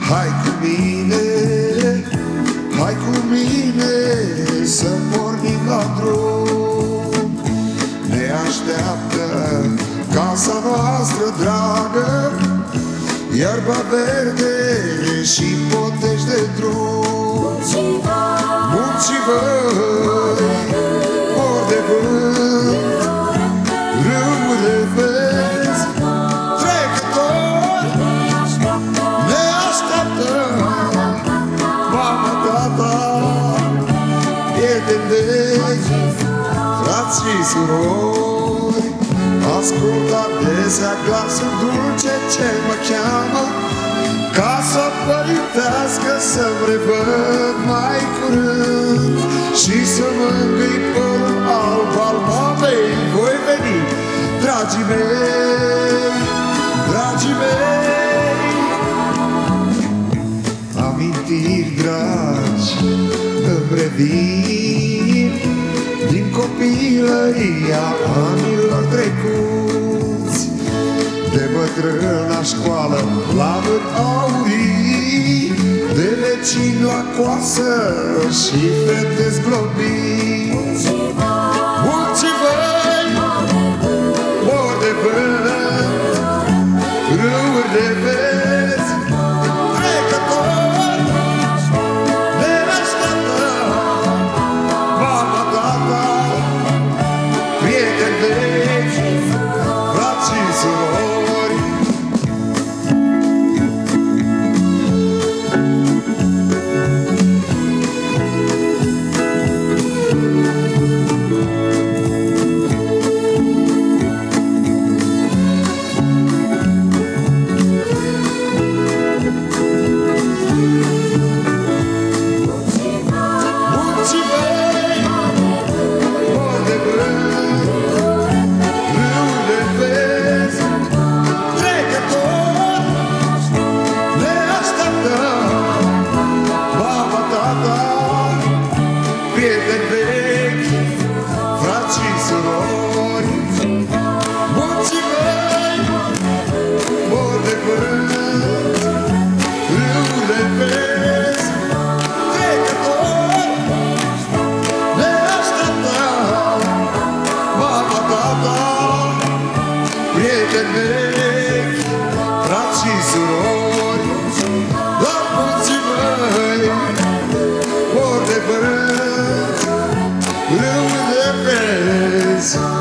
Hai cu mine, hai cu mine să pornim la drum. Ne așteaptă casa noastră dragă, iarba verde și potești de drum. Munții văi, vor de vânt, râuri de vezi, trecători ne așteaptă. Mama, tata, prieteni vechi, frați și surori, ascult adesea glasul dulce ce mă cheamă, casa părintească să-mi revăd mai curând și să mângâi părul alb al mamei. Voi veni, dragii mei, dragii mei. Amintiri dragi îmi revin din copilăria anilor trecuți, de bătrân la școală la vânt aurii, de vecini la coasă și fete zglobii. Munții văi, mor de vânt, râuri de vezi, trecători ne așteaptă. Mama, tata, prieteni vechi, frați și surori. Munții vei, mor de vânt, râuri de vezi, trecători ne așteaptă. Mama, tata, prieteni vechi, frați și surori. Munții vei, mor de vânt, râuri de vezi, trecători ne așteaptă. Mama, tata, prieteni vechi, frați și surori. La munții văi, mor de vânt, râuri de vezi.